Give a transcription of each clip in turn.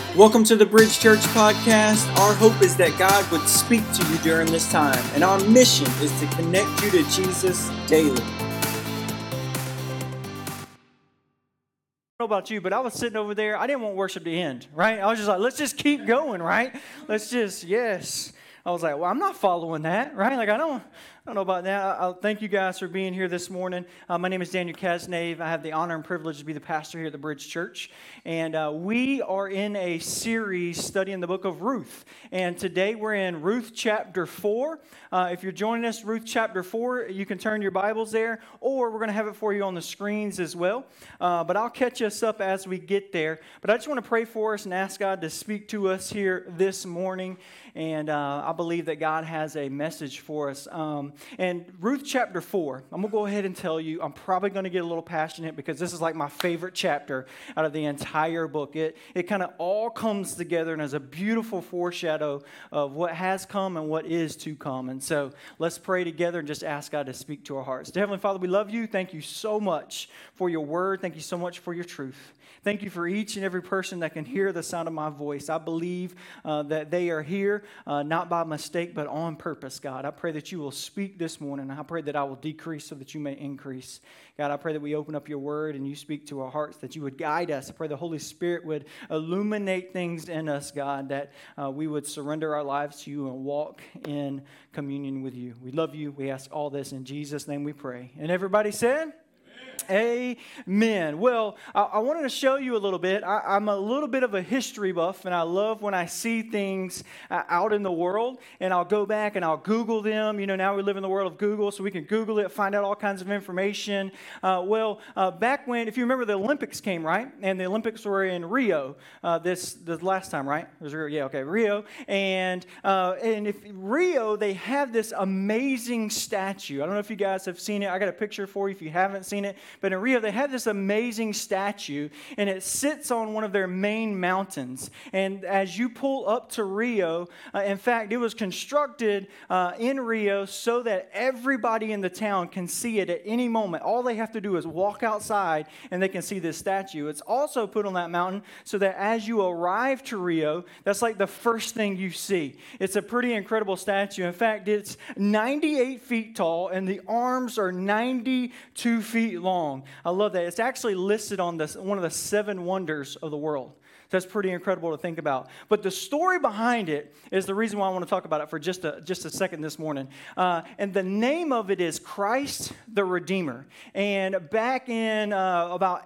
Welcome to the Bridge Church Podcast. Our hope is that God would speak to you during this time, and our mission is to connect you to Jesus daily. I don't know about you, but I was sitting over there. I didn't want worship to end, right? I was just like, let's just keep going, right? Yes. I was like, well, I'm not following that, right? Like, I don't know about that. I'll thank you guys for being here this morning. My name is Daniel Kasnave. I have the honor and privilege to be the pastor here at the Bridge Church. And we are in a series studying the book of Ruth. And today we're in Ruth chapter 4. If you're joining us, Ruth chapter 4, you can turn your Bibles there, or we're going to have it for you on the screens as well. But I'll catch us up as we get there. But I just want to pray for us and ask God to speak to us here this morning. And I believe that God has a message for us. And Ruth chapter 4, I'm going to go ahead and tell you, I'm probably going to get a little passionate because this is like my favorite chapter out of the entire book. It kind of all comes together and is a beautiful foreshadow of what has come and what is to come. And so let's pray together and just ask God to speak to our hearts. Dear Heavenly Father, we love you. Thank you so much for your word. Thank you so much for your truth. Thank you for each and every person that can hear the sound of my voice. I believe that they are here, not by mistake, but on purpose, God. I pray that you will speak this morning. I pray that I will decrease so that you may increase. God, I pray that we open up your word and you speak to our hearts, that you would guide us. I pray the Holy Spirit would illuminate things in us, God, that we would surrender our lives to you and walk in communion with you. We love you. We ask all this in Jesus' name we pray. And everybody said? Amen. Well, I wanted to show you a little bit. I'm a little bit of a history buff, and I love when I see things out in the world, and I'll go back and I'll Google them. You know, now we live in the world of Google, so we can Google it, find out all kinds of information. Back when, if you remember, the Olympics came, right? And the Olympics were in Rio this last time, right? It was Rio. Yeah, okay, Rio. And if Rio, they have this amazing statue. I don't know if you guys have seen it. I got a picture for you if you haven't seen it. But in Rio, they had this amazing statue, and it sits on one of their main mountains. And as you pull up to Rio, in fact, it was constructed in Rio so that everybody in the town can see it at any moment. All they have to do is walk outside, and they can see this statue. It's also put on that mountain so that as you arrive to Rio, that's like the first thing you see. It's a pretty incredible statue. In fact, it's 98 feet tall, and the arms are 92 feet long. I love that. It's actually listed on one of the 7 wonders of the world. That's pretty incredible to think about. But the story behind it is the reason why I want to talk about it for just a second this morning. And the name of it is Christ the Redeemer. And back in about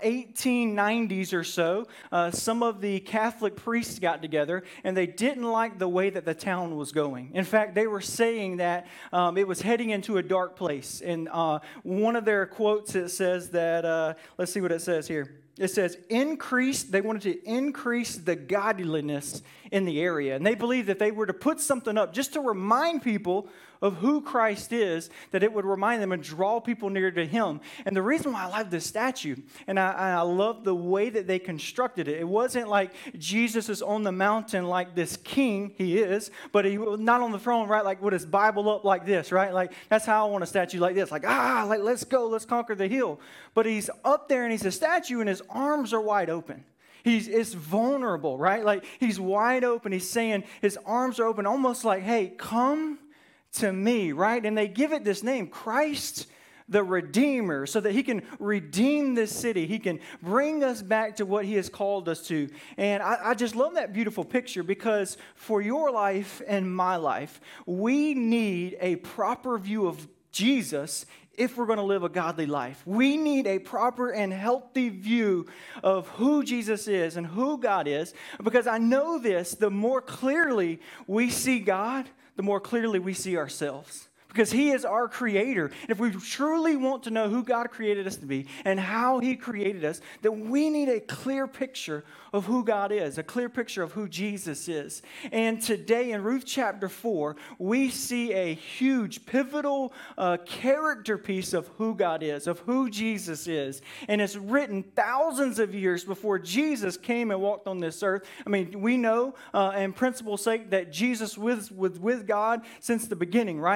1890s or so, some of the Catholic priests got together, and they didn't like the way that the town was going. In fact, they were saying that it was heading into a dark place. And one of their quotes, it says that, let's see what it says here. It says, they wanted to increase the godliness in the area. And they believed that they were to put something up just to remind people of who Christ is, that it would remind them and draw people near to him. And the reason why I love this statue, and I love the way that they constructed it, it wasn't like Jesus is on the mountain like this king, he is, but he was not on the throne, right, like with his Bible up like this, right? Like, that's how I want a statue like this, like let's go, let's conquer the hill. But he's up there and he's a statue and his arms are wide open. It's vulnerable, right? Like, he's wide open. He's saying his arms are open, almost like, hey, come to me, right? And they give it this name, Christ the Redeemer, so that he can redeem this city. He can bring us back to what he has called us to. And I just love that beautiful picture, because for your life and my life, we need a proper view of Jesus if we're going to live a godly life. We need a proper and healthy view of who Jesus is and who God is, because I know this, the more clearly we see God, the more clearly we see ourselves. Because he is our creator. And if we truly want to know who God created us to be and how he created us, then we need a clear picture of who God is, a clear picture of who Jesus is. And today in Ruth chapter 4, we see a huge, pivotal character piece of who God is, of who Jesus is. And it's written thousands of years before Jesus came and walked on this earth. I mean, we know, in principle's sake, that Jesus was with God since the beginning, right? He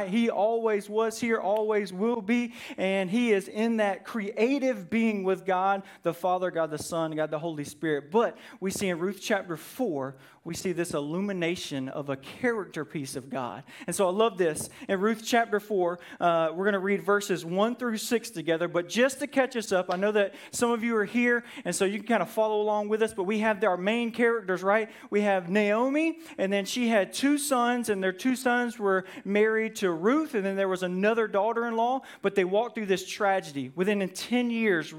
always was here, always will be, and he is in that creative being with God, the Father, God the Son, God the Holy Spirit. But we see in Ruth chapter 4, we see this illumination of a character piece of God. And so I love this. In Ruth chapter 4, we're going to read verses 1 through 6 together. But just to catch us up, I know that some of you are here, and so you can kind of follow along with us. But we have our main characters, right? We have Naomi, and then she had 2 sons, and their 2 sons were married to Ruth, and then there was another daughter-in-law. But they walked through this tragedy. Within 10 years,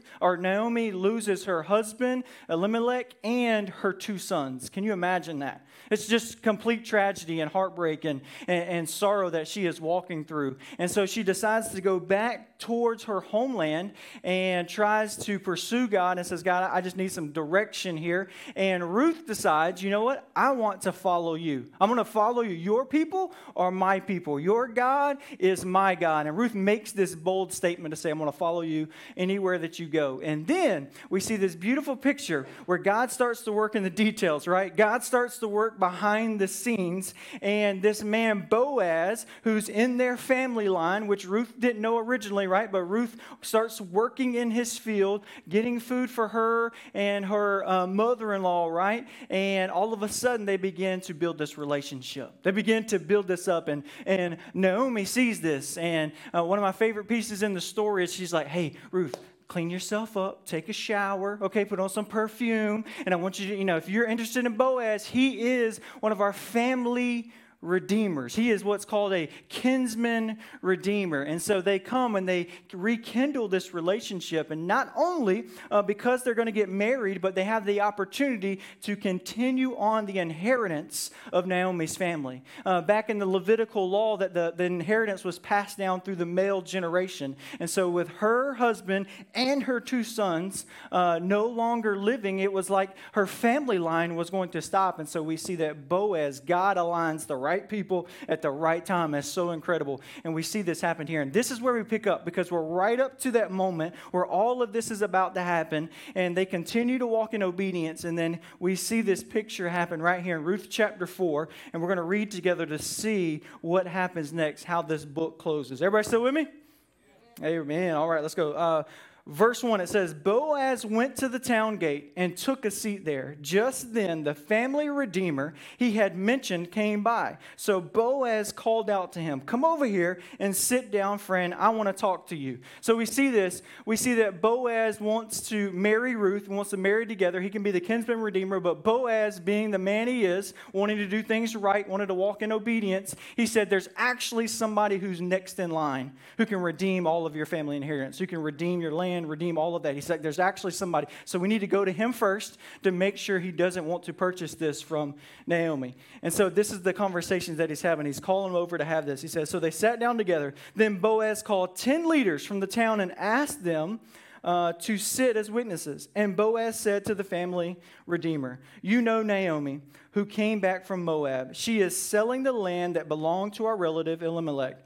Naomi loses her husband, Elimelech, and her 2 sons. Can you imagine that? It's just complete tragedy and heartbreak and sorrow that she is walking through. And so she decides to go back towards her homeland and tries to pursue God and says, God, I just need some direction here. And Ruth decides, you know what? I want to follow you. I'm going to follow you. Your people are my people. Your God is my God. And Ruth makes this bold statement to say, I'm going to follow you anywhere that you go. And then we see this beautiful picture where God starts to work in the details, right? God starts to work behind the scenes. And this man, Boaz, who's in their family line, which Ruth didn't know originally, right? But Ruth starts working in his field, getting food for her and her mother-in-law, right? And all of a sudden, they begin to build this relationship. They begin to build this up. And Naomi sees this. And one of my favorite pieces in the story is she's like, hey, Ruth, clean yourself up, take a shower, okay, put on some perfume. And I want you to, if you're interested in Boaz, he is one of our family redeemers. He is what's called a kinsman redeemer. And so they come and they rekindle this relationship. And not only because they're going to get married, but they have the opportunity to continue on the inheritance of Naomi's family. Back in the Levitical law, that the inheritance was passed down through the male generation. And so with her husband and her 2 sons no longer living, it was like her family line was going to stop. And so we see that Boaz, God aligns the right people at the right time. That's so incredible. And we see this happen here. And this is where we pick up, because we're right up to that moment where all of this is about to happen. And they continue to walk in obedience. And then we see this picture happen right here in Ruth chapter 4. And we're going to read together to see what happens next, how this book closes. Everybody still with me? Amen. All right, let's go. Verse 1, it says, Boaz went to the town gate and took a seat there. Just then, the family redeemer he had mentioned came by. So Boaz called out to him, come over here and sit down, friend. I want to talk to you. So we see this. We see that Boaz wants to marry Ruth, wants to marry together. He can be the kinsman redeemer, but Boaz, being the man he is, wanting to do things right, wanted to walk in obedience, he said, there's actually somebody who's next in line who can redeem all of your family inheritance, who can redeem your land, redeem all of that. He said, there's actually somebody. So we need to go to him first to make sure he doesn't want to purchase this from Naomi. And so this is the conversations that he's having. He's calling them over to have this. He says, so they sat down together. Then Boaz called 10 leaders from the town and asked them to sit as witnesses. And Boaz said to the family redeemer, you know Naomi, who came back from Moab. She is selling the land that belonged to our relative Elimelech.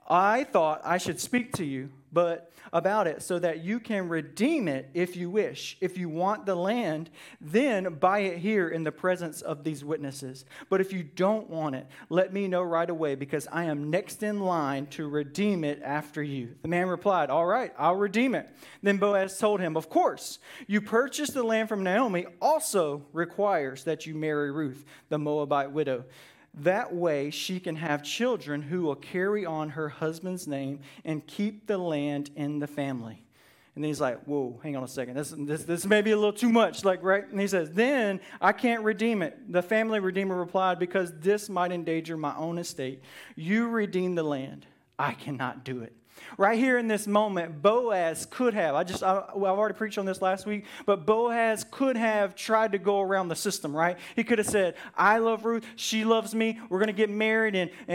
I thought I should speak to you about it so that you can redeem it if you wish. If you want the land, then buy it here in the presence of these witnesses. But if you don't want it, let me know right away, because I am next in line to redeem it after you. The man replied, all right, I'll redeem it. Then Boaz told him, of course, you purchased the land from Naomi also requires that you marry Ruth, the Moabite widow. That way she can have children who will carry on her husband's name and keep the land in the family. And then he's like, whoa, hang on a second. This may be a little too much, right? And he says, then I can't redeem it. The family redeemer replied, because this might endanger my own estate. You redeem the land. I cannot do it. Right here in this moment, Boaz could have, I've already preached on this last week, but Boaz could have tried to go around the system, right? He could have said, I love Ruth, she loves me, we're going to get married,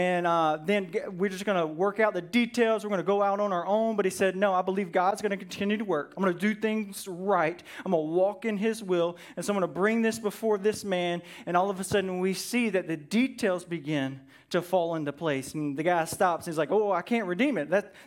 and then we're just going to work out the details, we're going to go out on our own. But he said, no, I believe God's going to continue to work. I'm going to do things right. I'm going to walk in his will, and so I'm going to bring this before this man, and all of a sudden we see that the details begin to fall into place. And the guy stops and he's like, oh, I can't redeem it. That's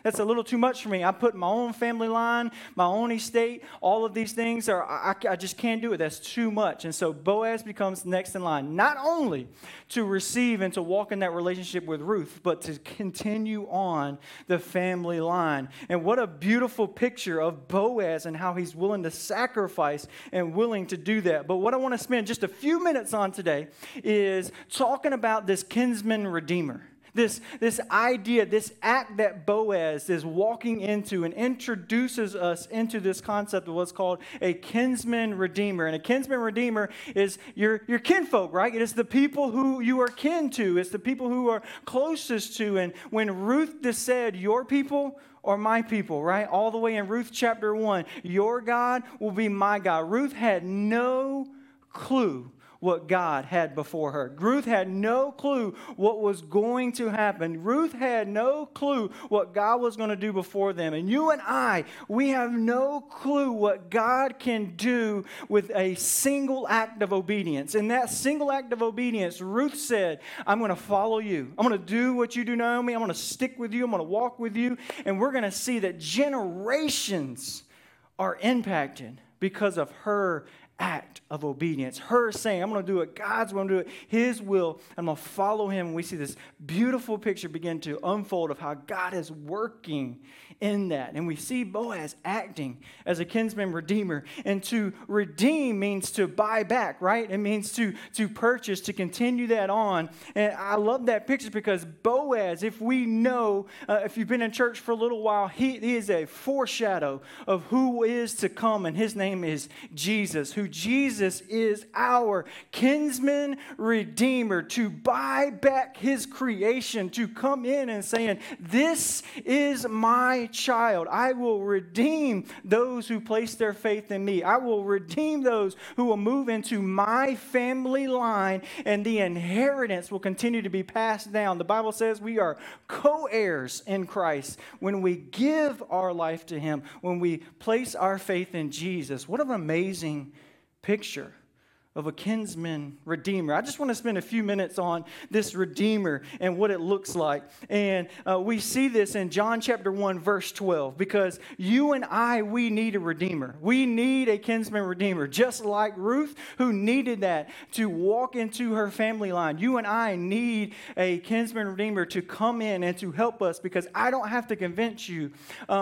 that's a little too much for me. I put my own family line, my own estate, all of these things I just can't do it. That's too much. And so Boaz becomes next in line, not only to receive and to walk in that relationship with Ruth, but to continue on the family line. And what a beautiful picture of Boaz and how he's willing to sacrifice and willing to do that. But what I want to spend just a few minutes on today is talking about this kinsman redeemer. This idea, this act that Boaz is walking into and introduces us into this concept of what's called a kinsman redeemer. And a kinsman redeemer is your kinfolk, right? It is the people who you are kin to. It's the people who are closest to. And when Ruth just said, your people or my people, right? All the way in Ruth chapter 1, your God will be my God. Ruth had no clue what God had before her. Ruth had no clue what was going to happen. Ruth had no clue what God was going to do before them. And you and I, we have no clue what God can do with a single act of obedience. In that single act of obedience, Ruth said, I'm going to follow you. I'm going to do what you do, Naomi. I'm going to stick with you. I'm going to walk with you. And we're going to see that generations are impacted because of her act of obedience. Her saying, I'm going to do it. God's going to do it. His will. I'm going to follow him. And we see this beautiful picture begin to unfold of how God is working in that. And we see Boaz acting as a kinsman redeemer. And to redeem means to buy back, right? It means to purchase, to continue that on. And I love that picture because Boaz, if we know, if you've been in church for a little while, he is a foreshadow of who is to come. And his name is Jesus, who Jesus is our kinsman redeemer, to buy back his creation, to come in and saying, this is my child. I will redeem those who place their faith in me. I will redeem those who will move into my family line, and the inheritance will continue to be passed down. The Bible says we are co-heirs in Christ when we give our life to him, when we place our faith in Jesus. What an amazing picture of a kinsman redeemer. I just want to spend a few minutes on this redeemer and what it looks like. And we see this in John chapter 1, verse 12, because you and I, we need a redeemer. We need a kinsman redeemer, just like Ruth, who needed that to walk into her family line. You and I need a kinsman redeemer to come in and to help us, because I don't have to convince you,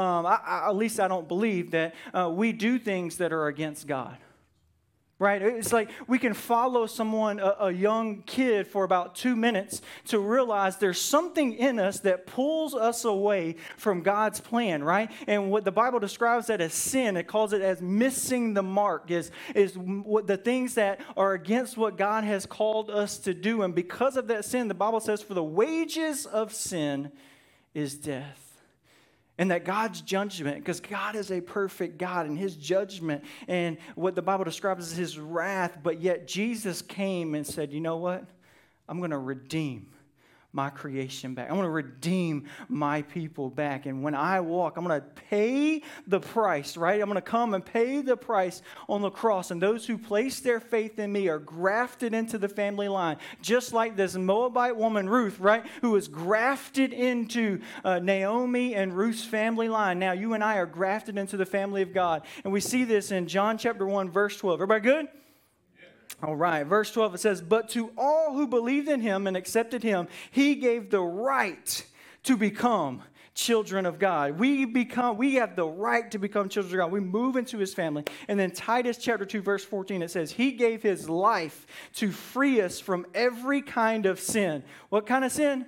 at least I don't believe that we do things that are against God. Right? It's like we can follow someone, a young kid, for about 2 minutes to realize there's something in us that pulls us away from God's plan, right? And what the Bible describes that as sin, it calls it as missing the mark, is what the things that are against what God has called us to do. And because of that sin, the Bible says, for the wages of sin is death. And that God's judgment, because God is a perfect God, and his judgment and what the Bible describes as his wrath, but yet Jesus came and said, you know what? I'm going to redeem my creation back. I'm going to redeem my people back. And when I walk, I'm going to pay the price, right? I'm going to come and pay the price on the cross. And those who place their faith in me are grafted into the family line. Just like this Moabite woman, Ruth, right? Who was grafted into Naomi and Ruth's family line. Now you and I are grafted into the family of God. And we see this in John chapter 1, verse 12. Everybody good? All right, verse 12, it says, but to all who believed in him and accepted him, he gave the right to become children of God. We have the right to become children of God. We move into his family. And then Titus chapter 2, verse 14, it says, he gave his life to free us from every kind of sin. What kind of sin?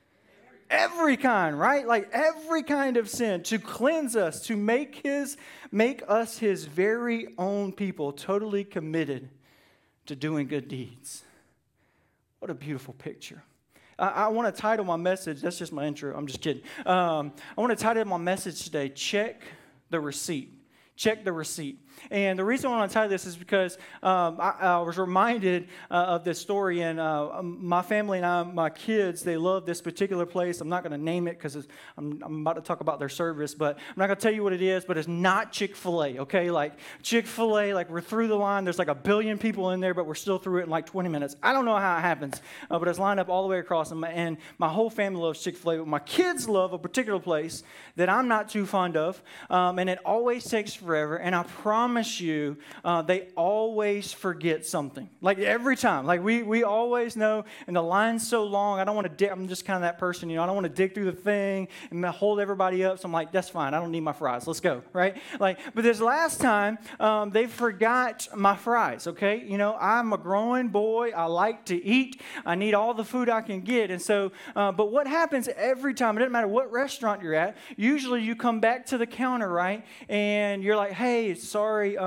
Every kind, right? Like every kind of sin, to cleanse us, to make us his very own people, totally committed to doing good deeds. What a beautiful picture. I want to title my message, that's just my intro, I'm just kidding. I want to title my message today, Check the Receipt. check the receipt. And the reason I want to tell you this is because I was reminded of this story, and my family and I, my kids, they love this particular place. I'm not going to name it because I'm about to talk about their service, but I'm not going to tell you what it is, but it's not Chick-fil-A, okay? Like Chick-fil-A, like we're through the line. There's like 1 billion people in there, but we're still through it in like 20 minutes. I don't know how it happens, but it's lined up all the way across, and my whole family loves Chick-fil-A, but my kids love a particular place that I'm not too fond of, and it always takes forever, and I promise you, they always forget something. Like every time. Like we always know, and the line's so long, I don't want to dig. I'm just kind of that person, I don't want to dig through the thing and hold everybody up. So I'm like, that's fine. I don't need my fries. Let's go, right? Like, but this last time, they forgot my fries, okay? I'm a growing boy. I like to eat. I need all the food I can get. And so, but what happens every time, it doesn't matter what restaurant you're at, usually you come back to the counter, right? And you're like, hey, sorry,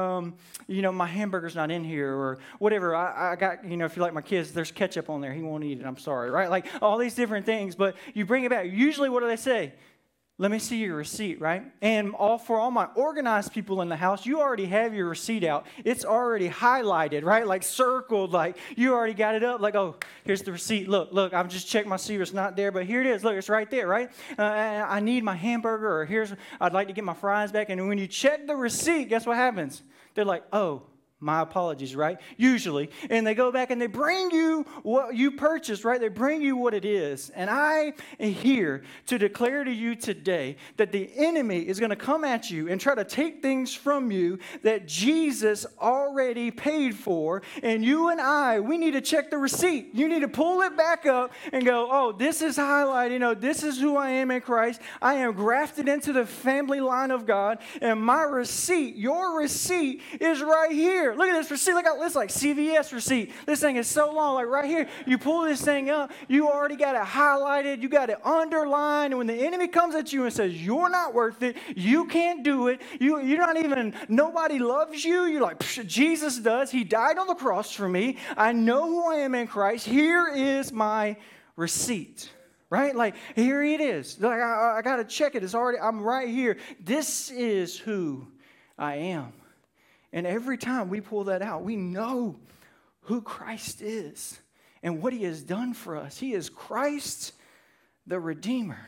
my hamburger's not in here, or whatever. I got, if you like my kids, there's ketchup on there. He won't eat it. I'm sorry, right? Like all these different things, but you bring it back. Usually what do they say? Let me see your receipt, right? And for all my organized people in the house, you already have your receipt out. It's already highlighted, right? Like circled, like you already got it up. Like, oh, here's the receipt. Look, I've just checked my receipt. It's not there, but here it is. Look, it's right there, right? I need my hamburger, or I'd like to get my fries back. And when you check the receipt, guess what happens? They're like, oh, my apologies, right? Usually. And they go back and they bring you what you purchased, right? They bring you what it is. And I am here to declare to you today that the enemy is going to come at you and try to take things from you that Jesus already paid for. And you and I, we need to check the receipt. You need to pull it back up and go, oh, this is highlighted. This is who I am in Christ. I am grafted into the family line of God. And my receipt, your receipt, is right here. Look at this receipt. Look at this, like CVS receipt. This thing is so long. Like right here, you pull this thing up. You already got it highlighted. You got it underlined. And when the enemy comes at you and says, you're not worth it. You can't do it. You're not even, nobody loves you. You're like, Jesus does. He died on the cross for me. I know who I am in Christ. Here is my receipt. Right? Like, here it is. Like, I got to check it. I'm right here. This is who I am. And every time we pull that out, we know who Christ is and what he has done for us. He is Christ the Redeemer.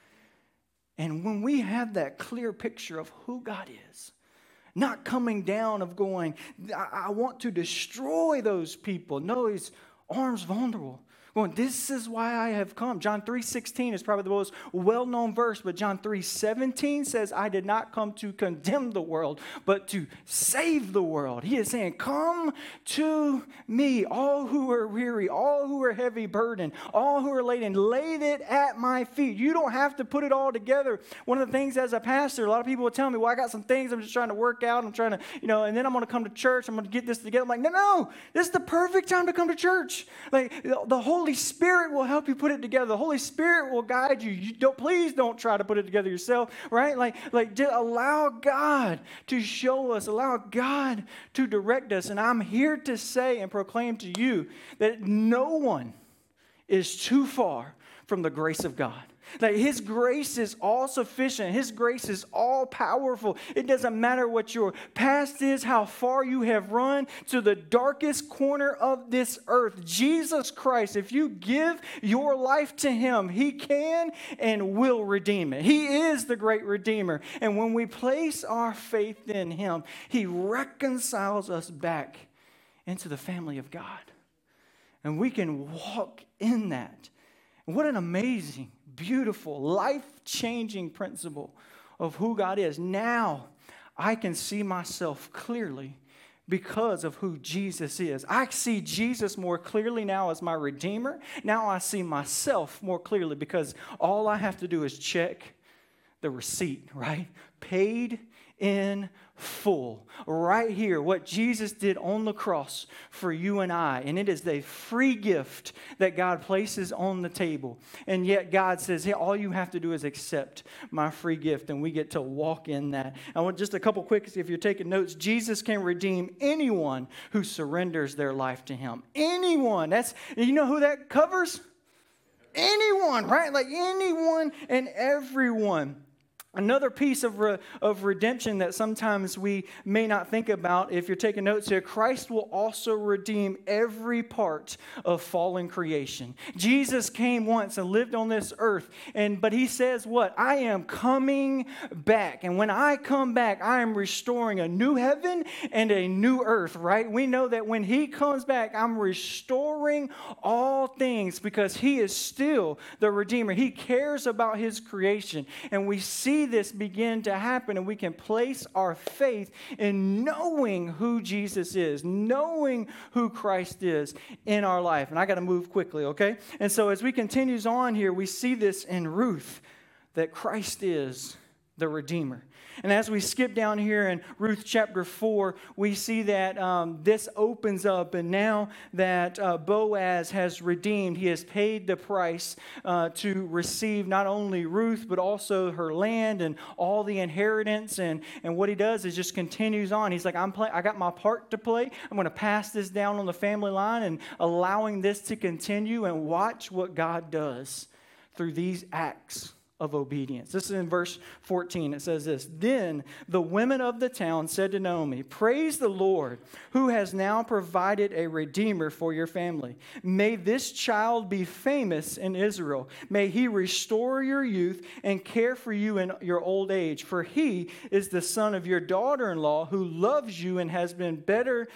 And when we have that clear picture of who God is, not coming down of going, I want to destroy those people. No, his arms vulnerable. Going, this is why I have come. John 3:16 is probably the most well-known verse, but John 3:17 says, I did not come to condemn the world, but to save the world. He is saying, come to me, all who are weary, all who are heavy burdened, all who are laden, lay it at my feet. You don't have to put it all together. One of the things as a pastor, a lot of people will tell me, well, I got some things I'm just trying to work out. I'm trying to, and then I'm going to come to church. I'm going to get this together. I'm like, no, this is the perfect time to come to church. Like the Holy Spirit will help you put it together. The Holy Spirit will guide you. Please don't try to put it together yourself, right? Like just allow God to show us, allow God to direct us. And I'm here to say and proclaim to you that no one is too far from the grace of God. That his grace is all sufficient. His grace is all powerful. It doesn't matter what your past is, how far you have run to the darkest corner of this earth. Jesus Christ, if you give your life to him, he can and will redeem it. He is the great Redeemer. And when we place our faith in him, he reconciles us back into the family of God. And we can walk in that. What an amazing, beautiful, life-changing principle of who God is. Now, I can see myself clearly because of who Jesus is. I see Jesus more clearly now as my Redeemer. Now I see myself more clearly because all I have to do is check the receipt, right? Paid in full. Right here, what Jesus did on the cross for you and I. And it is the free gift that God places on the table. And yet God says, hey, all you have to do is accept my free gift. And we get to walk in that. I want just a couple quick, if you're taking notes, Jesus can redeem anyone who surrenders their life to him. Anyone. You know who that covers? Anyone, right? Like anyone and everyone. Another piece of redemption that sometimes we may not think about, if you're taking notes here, Christ will also redeem every part of fallen creation. Jesus came once and lived on this earth, but he says what? I am coming back. And when I come back, I am restoring a new heaven and a new earth, right? We know that when he comes back, I'm restoring all things because he is still the Redeemer. He cares about his creation. And we see this begin to happen, and we can place our faith in knowing who Jesus is, knowing who Christ is in our life. And I got to move quickly, okay? And so as we continues on here, we see this in Ruth, that Christ is the Redeemer. And as we skip down here in Ruth chapter 4, we see that this opens up, and now that Boaz has redeemed, he has paid the price to receive not only Ruth, but also her land and all the inheritance. And what he does is just continues on. He's like, I got my part to play. I'm going to pass this down on the family line and allowing this to continue, and watch what God does through these acts of obedience. This is in verse 14. It says this: Then the women of the town said to Naomi, Praise the Lord, who has now provided a redeemer for your family. May this child be famous in Israel. May he restore your youth and care for you in your old age. For he is the son of your daughter-in-law, who loves you and has been better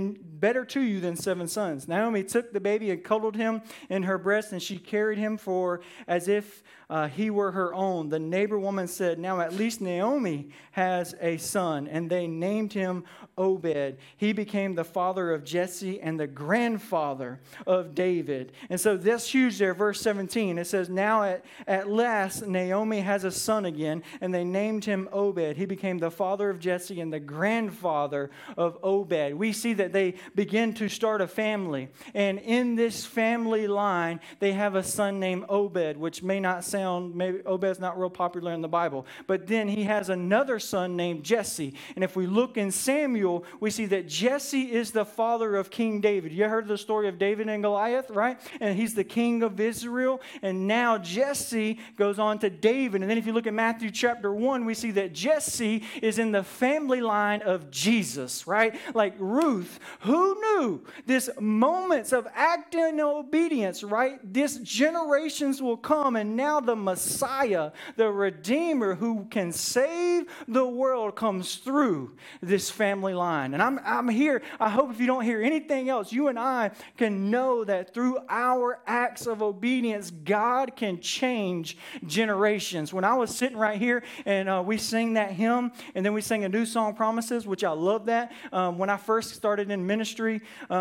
to you than 7 sons. Naomi took the baby and cuddled him in her breast, and she carried him as if he were her own. The neighbor woman said, Now at least Naomi has a son. And they named him Obed. He became the father of Jesse and the grandfather of David. And so that's huge there, verse 17. It says, Now at last Naomi has a son again, and they named him Obed. He became the father of Jesse and the grandfather of Obed. We see that they begin to start a family. And in this family line, they have a son named Obed, which may not sound, maybe Obed's not real popular in the Bible. But then he has another son named Jesse. And if we look in Samuel, we see that Jesse is the father of King David. You heard the story of David and Goliath, right? And he's the king of Israel. And now Jesse goes on to David. And then if you look at Matthew chapter 1, we see that Jesse is in the family line of Jesus, right? Like Ruth, who knew this moments of acting in obedience, right? This generations will come, and now the Messiah, the Redeemer who can save the world, comes through this family line. And I'm here. I hope if you don't hear anything else, you and I can know that through our acts of obedience, God can change generations. When I was sitting right here and we sang that hymn, and then we sang a new song, Promises, which I love that. When I first started in ministry,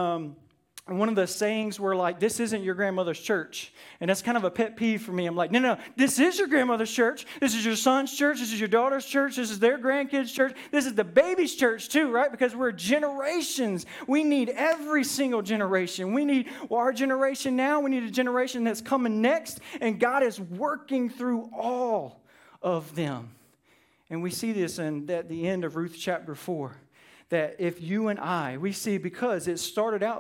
and one of the sayings were like, this isn't your grandmother's church. And that's kind of a pet peeve for me. I'm like, no, this is your grandmother's church. This is your son's church. This is your daughter's church. This is their grandkids' church. This is the baby's church too, right? Because we're generations. We need every single generation. We need our generation now. We need a generation that's coming next. And God is working through all of them. And we see this at the end of Ruth chapter 4. That if you and I, we see, because this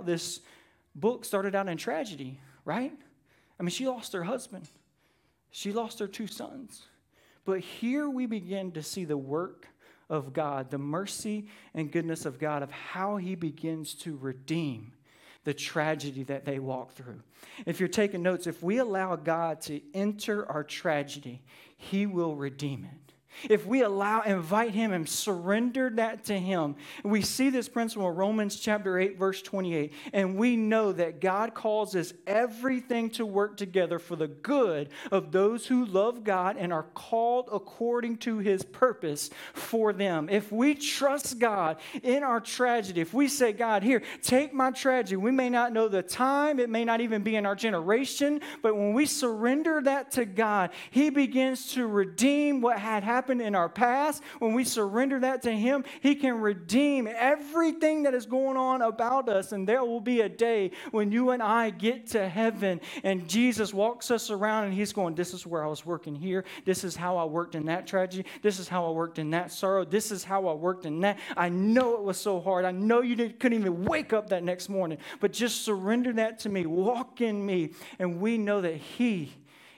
book started out in tragedy, right? I mean, she lost her husband. She lost her 2 sons. But here we begin to see the work of God, the mercy and goodness of God, of how he begins to redeem the tragedy that they walk through. If you're taking notes, if we allow God to enter our tragedy, he will redeem it. If we invite him and surrender that to him, we see this principle in Romans chapter 8, verse 28. And we know that God causes everything to work together for the good of those who love God and are called according to his purpose for them. If we trust God in our tragedy, if we say, God, here, take my tragedy. We may not know the time. It may not even be in our generation. But when we surrender that to God, he begins to redeem what had happened in our past. When we surrender that to him, he can redeem everything that is going on about us. And there will be a day when you and I get to heaven and Jesus walks us around and he's going, this is where I was working here. This is how I worked in that tragedy. This is how I worked in that sorrow. This is how I worked in that. I know it was so hard. I know you couldn't even wake up that next morning, but just surrender that to me. Walk in me. And we know that he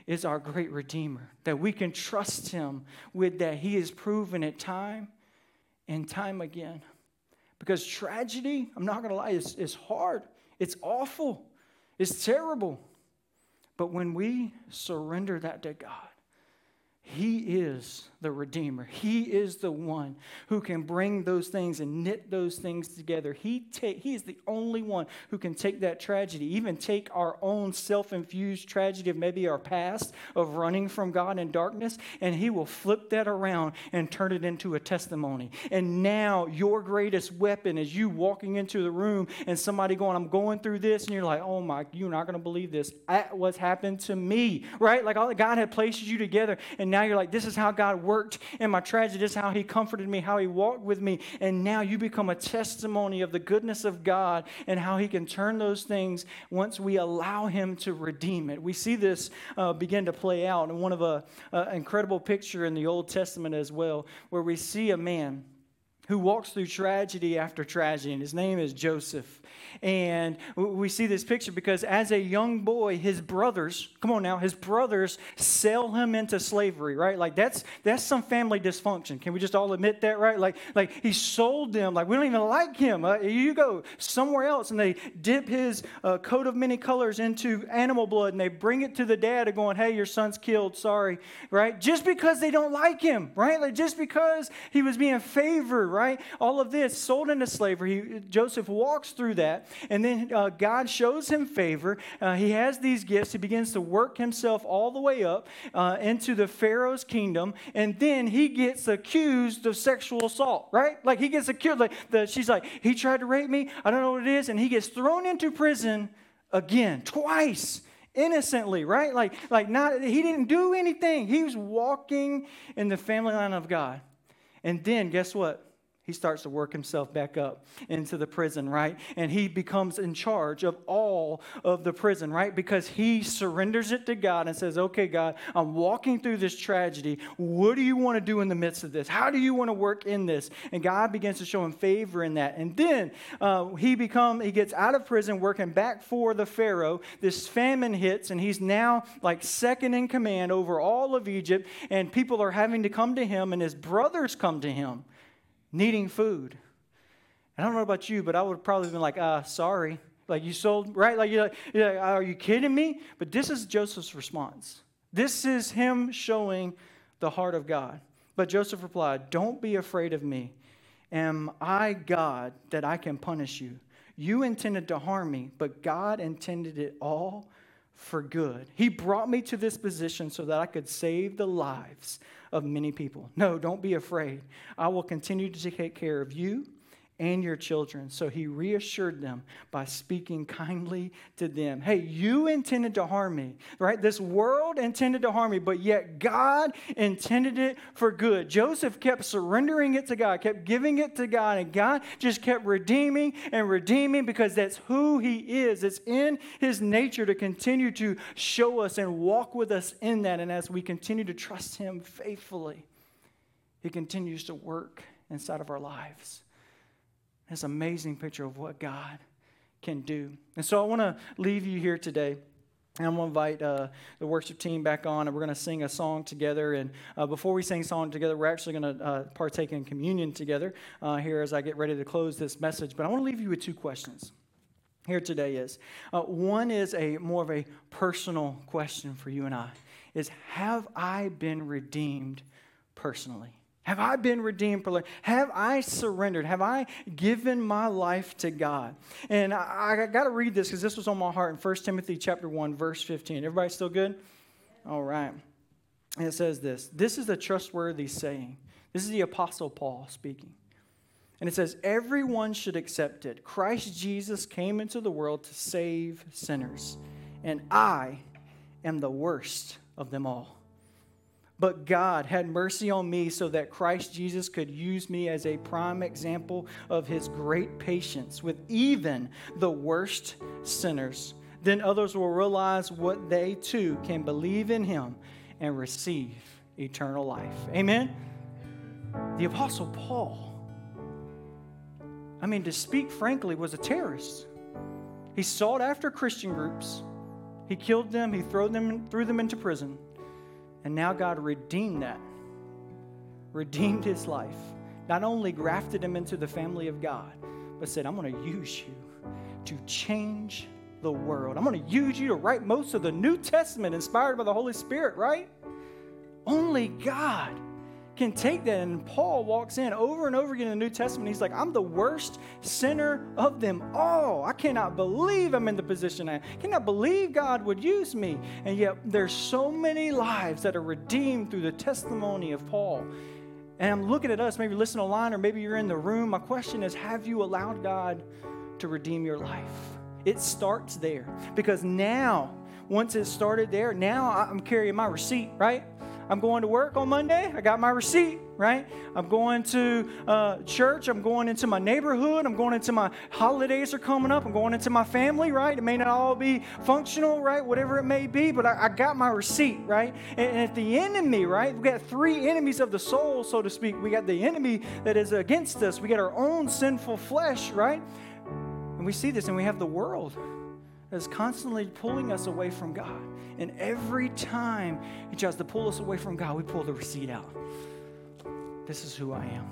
is our great Redeemer, that we can trust him with that. He has proven it time and time again. Because tragedy, I'm not going to lie, is hard. It's awful. It's terrible. But when we surrender that to God, he is the Redeemer. He is the one who can bring those things and knit those things together. He is the only one who can take that tragedy, even take our own self-infused tragedy of maybe our past of running from God in darkness, and he will flip that around and turn it into a testimony. And now your greatest weapon is you walking into the room and somebody going, I'm going through this, and you're like, oh my, you're not going to believe this. That was happened to me, right? Like all God had placed you together, and now you're like, this is how God worked in my tragedy. This is how he comforted me, how he walked with me. And now you become a testimony of the goodness of God and how he can turn those things once we allow him to redeem it. We see this begin to play out in one of an incredible picture in the Old Testament as well, where we see a man who walks through tragedy after tragedy, and his name is Joseph. And we see this picture because as a young boy, his brothers sell him into slavery, right? Like that's some family dysfunction. Can we just all admit that, right? Like he sold them, like we don't even like him. You go somewhere else and they dip his coat of many colors into animal blood and they bring it to the dad and going, hey, your son's killed, sorry, right? Just because they don't like him, right? Like just because he was being favored, right? All of this, sold into slavery. Joseph walks through that. And then God shows him favor. He has these gifts. He begins to work himself all the way up into the Pharaoh's kingdom. And then he gets accused of sexual assault, right? Like he gets accused. She's like, he tried to rape me. I don't know what it is. And he gets thrown into prison again, twice. Innocently, right? He didn't do anything. He was walking in the family line of God. And then guess what? He starts to work himself back up into the prison, right? And he becomes in charge of all of the prison, right? Because he surrenders it to God and says, okay, God, I'm walking through this tragedy. What do you want to do in the midst of this? How do you want to work in this? And God begins to show him favor in that. And then he gets out of prison working back for the Pharaoh. This famine hits, and he's now like second in command over all of Egypt. And people are having to come to him, and his brothers come to him, needing food. I don't know about you, but I would have probably been like, sorry. Like you sold, right? Like you're like, are you kidding me? But this is Joseph's response. This is him showing the heart of God. But Joseph replied, don't be afraid of me. Am I God that I can punish you? You intended to harm me, but God intended it all for good. He brought me to this position so that I could save the lives of many people. No, don't be afraid. I will continue to take care of you and your children. So he reassured them by speaking kindly to them. Hey, you intended to harm me, right? This world intended to harm me, but yet God intended it for good. Joseph kept surrendering it to God, kept giving it to God, and God just kept redeeming and redeeming because that's who he is. It's in his nature to continue to show us and walk with us in that. And as we continue to trust him faithfully, he continues to work inside of our lives. It's an amazing picture of what God can do. And so I want to leave you here today. And I'm going to invite the worship team back on, and we're going to sing a song together. And before we sing a song together, we're actually going to partake in communion together here as I get ready to close this message. But I want to leave you with two questions here today. One is more of a personal question for you and I, is have I been redeemed personally? Have I been redeemed? Have I surrendered? Have I given my life to God? And I got to read this because this was on my heart in 1 Timothy chapter 1, verse 15. Everybody still good? All right. And it says this. This is a trustworthy saying. This is the Apostle Paul speaking. And it says, everyone should accept it. Christ Jesus came into the world to save sinners. And I am the worst of them all. But God had mercy on me so that Christ Jesus could use me as a prime example of his great patience with even the worst sinners. Then others will realize what they too can believe in him and receive eternal life. Amen? The Apostle Paul, to speak frankly, was a terrorist. He sought after Christian groups. He killed them. He threw them into prison. And now God redeemed that. Redeemed his life. Not only grafted him into the family of God, but said, I'm going to use you to change the world. I'm going to use you to write most of the New Testament inspired by the Holy Spirit, right? Only God can take that. And Paul walks in over and over again in the New Testament. He's like, I'm the worst sinner of them all. I cannot believe I'm in the position I am. I cannot believe God would use me. And yet there's so many lives that are redeemed through the testimony of Paul. And I'm looking at us, maybe listen online or maybe you're in the room. My question is, have you allowed God to redeem your life? It starts there. Because now, once it started there, now I'm carrying my receipt, right? I'm going to work on Monday. I got my receipt, right? I'm going to church. I'm going into my neighborhood. I'm going into my holidays are coming up. I'm going into my family, right? It may not all be functional, right? Whatever it may be, but I got my receipt, right? And at the enemy, right? We got three enemies of the soul, so to speak. We got the enemy that is against us. We got our own sinful flesh, right? And we see this, and we have the world that's constantly pulling us away from God. And every time he tries to pull us away from God, we pull the receipt out. This is who I am.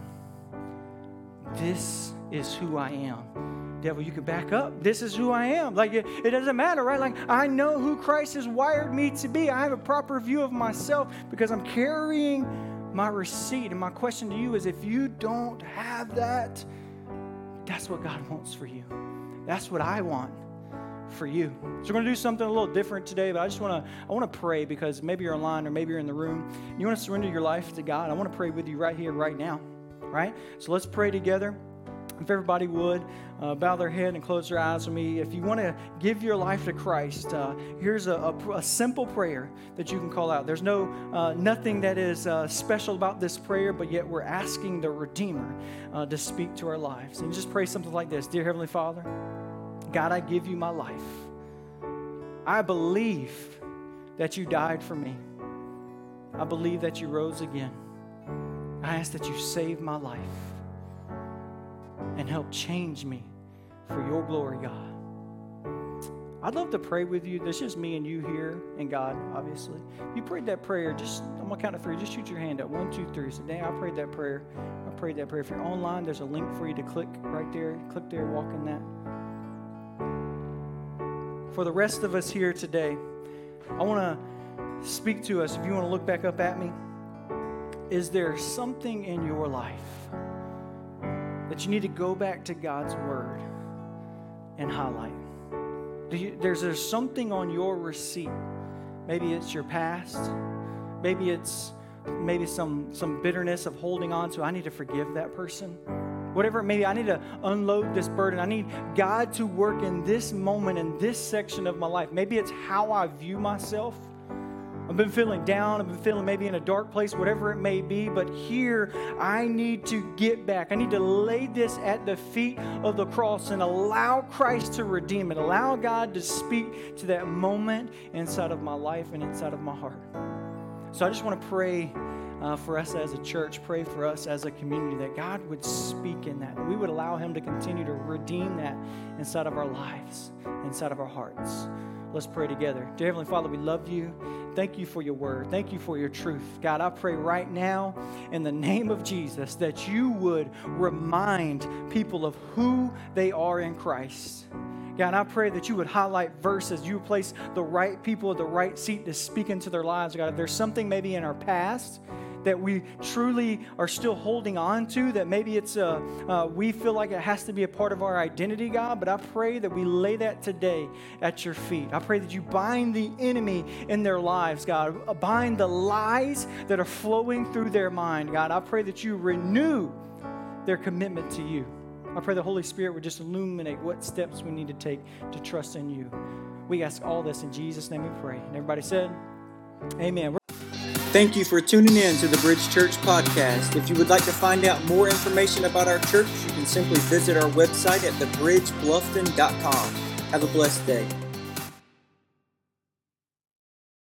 This is who I am. Devil, you can back up. This is who I am. Like, it doesn't matter, right? Like, I know who Christ has wired me to be. I have a proper view of myself because I'm carrying my receipt. And my question to you is, if you don't have that, that's what God wants for you. That's what I want for you. So we're going to do something a little different today, but I want to pray, because maybe you're online or maybe you're in the room. You want to surrender your life to God. I want to pray with you right here, right now, right? So let's pray together. If everybody would, bow their head and close their eyes with me. If you want to give your life to Christ, here's a simple prayer that you can call out. There's nothing that is special about this prayer, but yet we're asking the Redeemer to speak to our lives. And just pray something like this. Dear Heavenly Father, God, I give you my life. I believe that you died for me. I believe that you rose again. I ask that you save my life and help change me for your glory, God. I'd love to pray with you. There's just me and you here and God, obviously. If you prayed that prayer, I'm going to count to three. Just shoot your hand up. 1, 2, 3. So, Dan, I prayed that prayer. I prayed that prayer. If you're online, there's a link for you to click right there. Click there, walk in that. For the rest of us here today, I want to speak to us. If you want to look back up at me, is there something in your life that you need to go back to God's Word and highlight? There's something on your receipt. Maybe it's your past. Maybe it's some bitterness of holding on to, I need to forgive that person. Whatever it may be, I need to unload this burden. I need God to work in this moment, in this section of my life. Maybe it's how I view myself. I've been feeling down. I've been feeling maybe in a dark place, whatever it may be. But here, I need to get back. I need to lay this at the feet of the cross and allow Christ to redeem it. Allow God to speak to that moment inside of my life and inside of my heart. So I just want to pray for us as a church, pray for us as a community, that God would speak in that we would allow Him to continue to redeem that inside of our lives, inside of our hearts. Let's pray together. Dear Heavenly Father, we love you. Thank you for your word. Thank you for your truth. God, I pray right now in the name of Jesus that you would remind people of who they are in Christ. God, I pray that you would highlight verses. You would place the right people at the right seat to speak into their lives. God, if there's something maybe in our past that we truly are still holding on to, that maybe it's we feel like it has to be a part of our identity, God, but I pray that we lay that today at your feet. I pray that you bind the enemy in their lives, God. Bind the lies that are flowing through their mind, God. I pray that you renew their commitment to you. I pray the Holy Spirit would just illuminate what steps we need to take to trust in you. We ask all this in Jesus' name we pray. And everybody said, amen. Thank you for tuning in to the Bridge Church podcast. If you would like to find out more information about our church, you can simply visit our website at thebridgebluffton.com. Have a blessed day.